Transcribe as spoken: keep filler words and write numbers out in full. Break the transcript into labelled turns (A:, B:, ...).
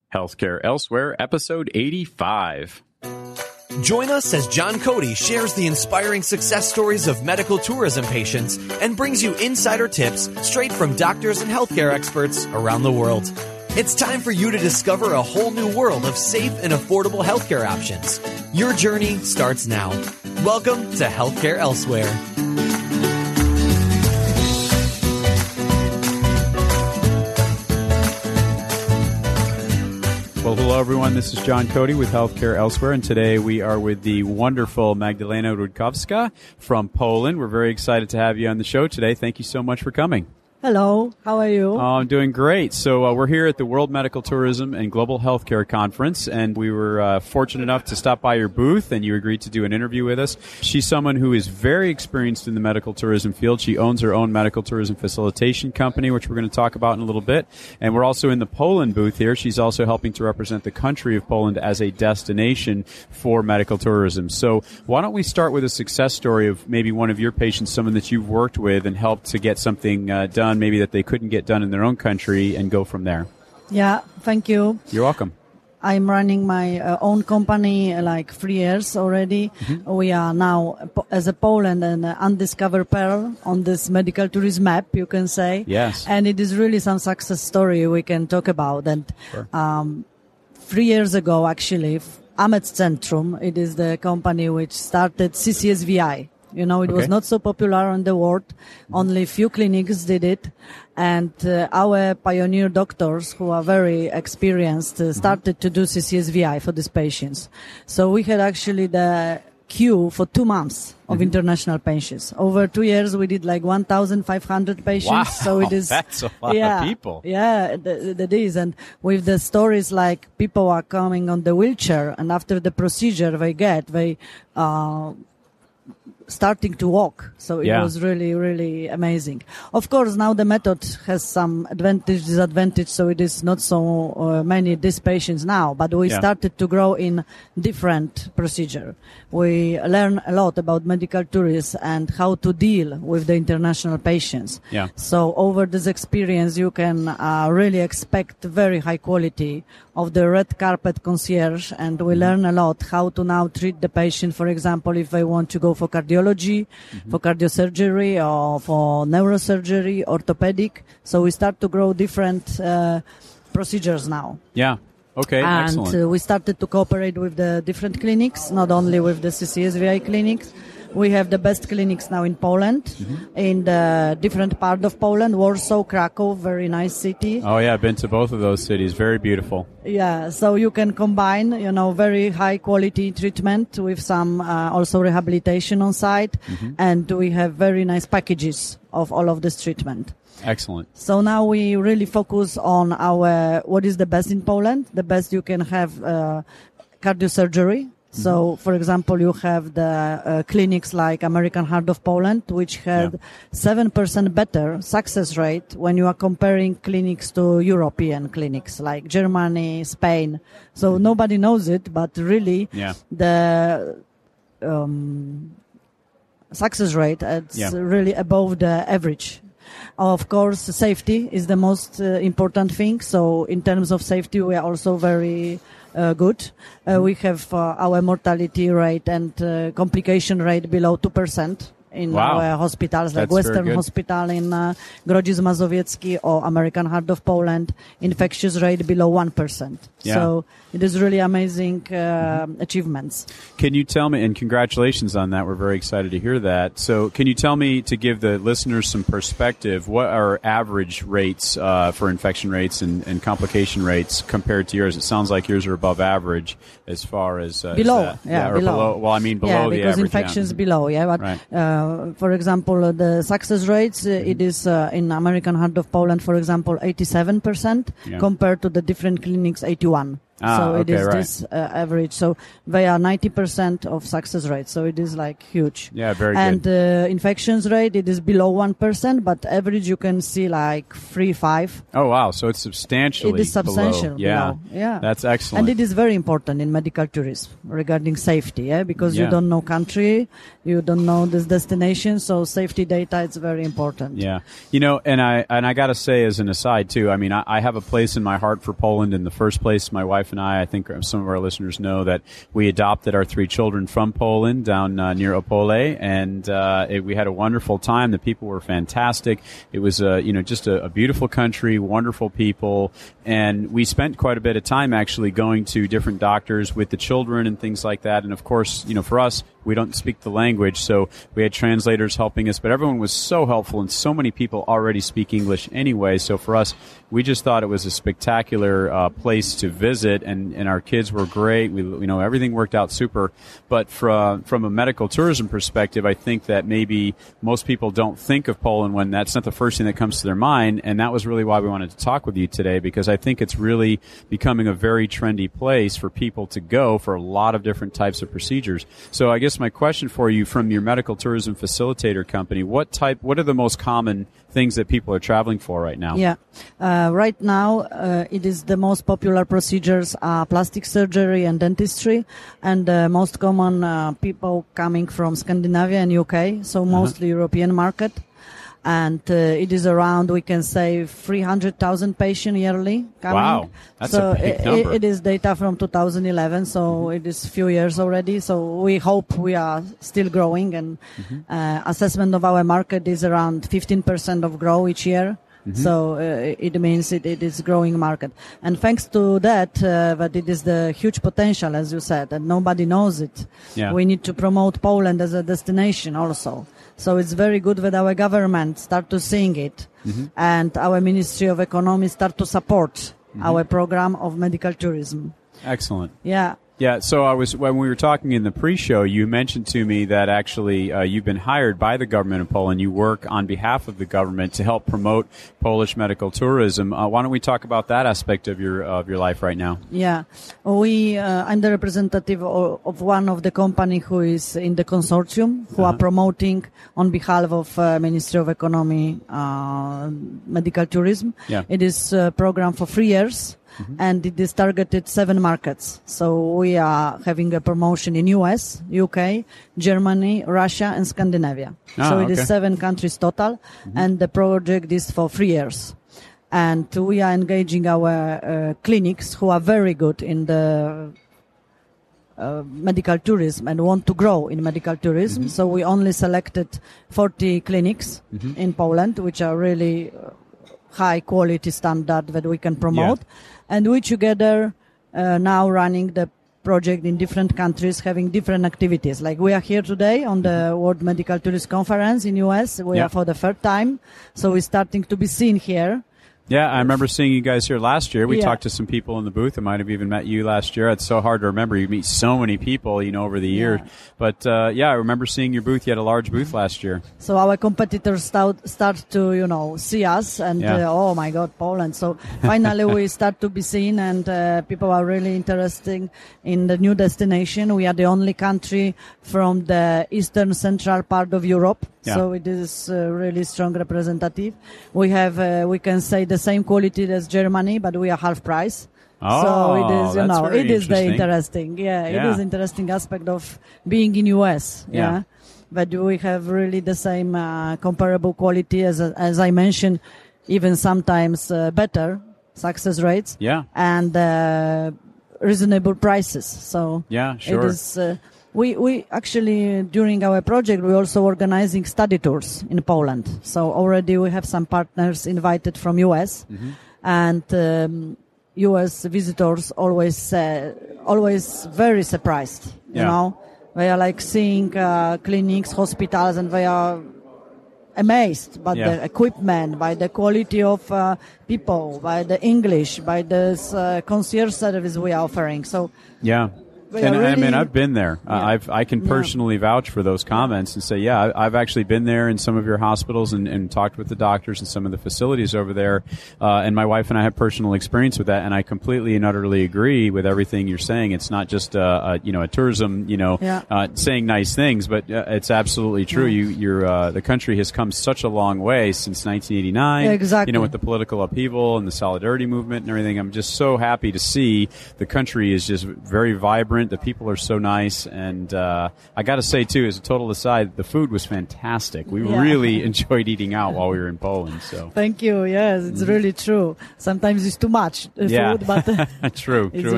A: Healthcare Elsewhere, episode eighty-five.
B: Join us as John Cody shares the inspiring success stories of medical tourism patients and brings you insider tips straight from doctors and healthcare experts around the world. It's time for you to discover a whole new world of safe and affordable healthcare options. Your journey starts now. Welcome to Healthcare Elsewhere.
A: Well, hello, everyone. This is John Cody with Healthcare Elsewhere, and today we are with the wonderful Magdalena Rutkowska from Poland. We're very excited to have you on the show today. Thank you so much for coming.
C: Hello, how are you?
A: Uh, I'm doing great. So uh, we're here at the World Medical Tourism and Global Healthcare Conference, and we were uh, fortunate enough to stop by your booth, and you agreed to do an interview with us. She's someone who is very experienced in the medical tourism field. She owns her own medical tourism facilitation company, which we're going to talk about in a little bit. And we're also in the Poland booth here. She's also helping to represent the country of Poland as a destination for medical tourism. So why don't we start with a success story of maybe one of your patients, someone that you've worked with and helped to get something uh, done maybe that they couldn't get done in their own country, and go from there.
C: Yeah, thank you.
A: You're welcome.
C: I'm running my uh, own company uh, like three years already. Mm-hmm. We are now, uh, as a Poland, an uh, undiscovered pearl on this medical tourism map, you can say.
A: Yes.
C: And it is really some success story we can talk about. And
A: sure.
C: um, three years ago, actually, Amec Centrum, it is the company which started C C S V I. You know, it
A: okay.
C: was not so popular in the world. Only few clinics did it. And uh, our pioneer doctors, who are very experienced, uh, started to do C C S V I for these patients. So we had actually the queue for two months of mm-hmm. international patients. Over two years, we did like one thousand five hundred patients.
A: Wow,
C: so it is,
A: that's a lot
C: yeah,
A: of people.
C: Yeah, that is. And with the stories like people are coming on the wheelchair, and after the procedure they get, they uh starting to walk. So it
A: yeah.
C: was really, really amazing. Of course, now the method has some advantage, disadvantage, so it is not so uh, many these patients now, but we
A: yeah.
C: started to grow in different procedure. We learn a lot about medical tourism and how to deal with the international patients.
A: Yeah.
C: So over this experience, you can uh, really expect very high quality of the red carpet concierge, and we learn a lot how to now treat the patient, for example, if they want to go for cardiology, mm-hmm. for cardiosurgery, or for neurosurgery, orthopedic. So we start to grow different uh, procedures now.
A: Yeah. Okay,
C: and
A: excellent.
C: And uh, we started to cooperate with the different clinics, not only with the C C S V I clinics. We have the best clinics now in Poland, mm-hmm. in the different part of Poland, Warsaw, Krakow, very nice city.
A: Oh yeah, I've been to both of those cities, very beautiful.
C: Yeah, so you can combine, you know, very high quality treatment with some uh, also rehabilitation on site, mm-hmm. and we have very nice packages of all of this treatment.
A: Excellent.
C: So now we really focus on our, what is the best in Poland. The best you can have uh, cardiosurgery. So, for example, you have the uh, clinics like American Heart of Poland, which had yeah. seven percent better success rate when you are comparing clinics to European clinics like Germany, Spain. So mm-hmm. nobody knows it, but really
A: yeah.
C: the um, success rate is
A: yeah.
C: really above the average. Of course, safety is the most uh, important thing. So in terms of safety, we are also very uh, good. Uh, we have uh, our mortality rate and uh, complication rate below two percent in
A: wow.
C: our hospitals, like
A: That's
C: Western Hospital in uh, Grodzisk Mazowiecki or American Heart of Poland, infectious rate below one percent.
A: Yeah.
C: So it is really amazing uh, mm-hmm. achievements.
A: Can you tell me, and congratulations on that, we're very excited to hear that. So can you tell me, to give the listeners some perspective, what are average rates uh, for infection rates and, and complication rates compared to yours? It sounds like yours are above average as far as... Uh,
C: below,
A: as
C: yeah,
A: yeah, or
C: below.
A: below. Well, I mean below
C: yeah,
A: the
C: because
A: average.
C: infections
A: yeah.
C: below, yeah. But,
A: right.
C: uh, for example, uh, the success rates, uh, mm-hmm. it is uh, in American Heart of Poland, for example, eighty-seven percent
A: yeah.
C: compared to the different clinics, eighty-one.
A: Ah,
C: so it
A: okay,
C: is
A: right.
C: this uh, average. So they are ninety percent of success rate. So it is like huge.
A: Yeah, very
C: and,
A: good.
C: And uh, infections rate, it is below one percent, but average you can see like three, five.
A: Oh, wow. So it's substantially
C: It is substantial.
A: below. Yeah.
C: Below. Yeah.
A: That's excellent.
C: And it is very important in medical tourism regarding safety, yeah, because
A: Yeah.
C: you don't know country, you don't know this destination, so safety data is very important.
A: Yeah. You know, and I and I got to say as an aside too, I mean, I, I have a place in my heart for Poland in the first place. My wife and I, I think some of our listeners know that we adopted our three children from Poland down uh, near Opole, and uh, it, we had a wonderful time. The people were fantastic. It was, uh, you know, just a, a beautiful country, wonderful people, and we spent quite a bit of time actually going to different doctors with the children and things like that. And of course, you know, for us, we don't speak the language, so we had translators helping us, but everyone was so helpful, and so many people already speak English anyway. So for us, we just thought it was a spectacular uh, place to visit, and, and our kids were great. We, you know, everything worked out super. But from from a medical tourism perspective, I think that maybe most people don't think of Poland when that's not the first thing that comes to their mind, and that was really why we wanted to talk with you today, because I think it's really becoming a very trendy place for people to go for a lot of different types of procedures. So I guess my question for you, from your medical tourism facilitator company, what type, what are the most common things that people are traveling for right now?
C: Yeah, uh, right now uh, it is the most popular procedures are plastic surgery and dentistry, and the uh, most common uh, people coming from Scandinavia and U K, so mostly uh-huh. European market. And uh, it is around, we can say, three hundred thousand patients yearly coming.
A: Wow, that's
C: so
A: a big
C: it,
A: number.
C: It is data from two thousand eleven, so mm-hmm. it is a few years already. So we hope we are still growing, and mm-hmm. uh, assessment of our market is around fifteen percent of growth each year. Mm-hmm. So uh, it means it, it is growing market. And thanks to that, uh, that it is the huge potential, as you said, and nobody knows it.
A: Yeah.
C: We need to promote Poland as a destination also. So it's very good that our government start to seeing it, mm-hmm. and our Ministry of Economy start to support mm-hmm. our program of medical tourism.
A: Excellent.
C: Yeah.
A: Yeah, so I was when we were talking in the pre-show, you mentioned to me that actually uh, you've been hired by the government of Poland. You work on behalf of the government to help promote Polish medical tourism. Uh, why don't we talk about that aspect of your of your life right now?
C: Yeah, we uh, I'm the representative of, of one of the company who is in the consortium who uh-huh. are promoting on behalf of uh, Ministry of Economy uh, medical tourism.
A: Yeah.
C: It is a program for three years. Mm-hmm. And it is targeted seven markets. So we are having a promotion in U S, U K, Germany, Russia, and Scandinavia.
A: Ah,
C: so it
A: okay.
C: is seven countries total, mm-hmm. and the project is for three years. And we are engaging our uh, clinics who are very good in the uh, medical tourism and want to grow in medical tourism. Mm-hmm. So we only selected forty clinics mm-hmm. in Poland, which are really uh, high quality standard that we can promote. Yeah. And we together uh, now running the project in different countries, having different activities. Like we are here today on the World Medical Tourism Conference in U S. We
A: yeah.
C: are for the third time. So we're starting to be seen here.
A: Yeah, I remember seeing you guys here last year. We
C: yeah.
A: talked to some people in the booth. I might have even met you last year. It's so hard to remember. You meet so many people, you know, over the years.
C: Yeah.
A: But, uh, yeah, I remember seeing your booth. You had a large booth last year.
C: So our competitors start, start to, you know, see us and,
A: yeah.
C: uh, oh, my God, Poland. So finally we start to be seen, and uh, people are really interested in the new destination. We are the only country from the eastern central part of Europe.
A: Yeah.
C: So it is uh, really strong representative. We have, uh, we can say the same quality as Germany, but we are half price.
A: Oh,
C: so it is, you
A: that's
C: know,
A: very
C: it is the
A: interesting.
C: interesting. Yeah,
A: Yeah.
C: it is interesting aspect of being in U S. Yeah.
A: Yeah.
C: But we have really the same uh, comparable quality as, as I mentioned, even sometimes uh, better success rates.
A: Yeah.
C: And uh, reasonable prices. So
A: yeah, sure.
C: it is. Uh, we we actually during our project we also organizing study tours in Poland. So already we have some partners invited from U S mm-hmm. and um, U S visitors always uh, always very surprised. You
A: yeah.
C: know, they are like seeing uh, clinics, hospitals, and they are amazed by
A: yeah.
C: the equipment, by the quality of uh, people, by the English, by this uh, concierge service we are offering. So
A: yeah.
C: They
A: and
C: are
A: I
C: really-
A: mean, I've been there. Uh,
C: Yeah.
A: I've I can
C: Yeah.
A: personally vouch for those comments and say, yeah, I, I've actually been there in some of your hospitals and, and talked with the doctors in some of the facilities over there. Uh, and my wife and I have personal experience with that, and I completely and utterly agree with everything you're saying. It's not just a, a you know a tourism you know
C: Yeah.
A: uh, saying nice things, but uh, it's absolutely true.
C: Yeah.
A: You you're uh, the country has come such a long way since nineteen eighty-nine.
C: Yeah, exactly.
A: You know, with the political upheaval and the solidarity movement and everything. I'm just so happy to see the country is just very vibrant. The people are so nice, and uh, I got to say too, as a total aside, the food was fantastic. We
C: Yeah.
A: really enjoyed eating out while we were in Poland. So
C: Thank you. Yes, it's really true. Sometimes it's too much uh,
A: yeah,
C: food, but
A: true,
C: it's
A: true